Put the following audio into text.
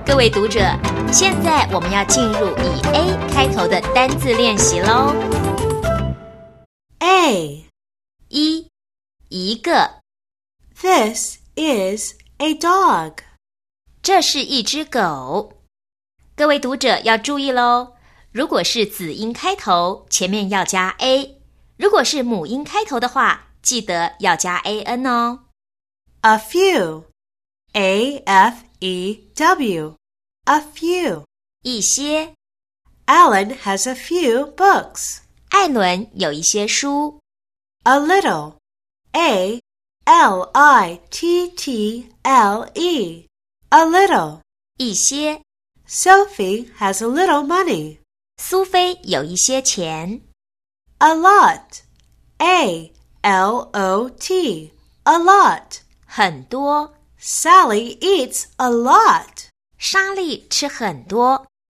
各位读者，现在我们要进入以 A 开头的单字练习咯。 A. 一个 This is a dog. 这是一只狗。各位读者要注意咯，如果是子音开头，前面要加 A， 如果是母音开头的话，记得要加 AN 哦。 A few. A-F-E-W. A few. 一些 Alan has a few books. 艾伦有一些书。 A little. A-L-I-T-T-L-E. A little. 一些 Sophie has a little money. 苏菲有一些钱。 A lot. A-L-O-T. A lot. 很多 Sally eats a lot. 莎莉吃很多。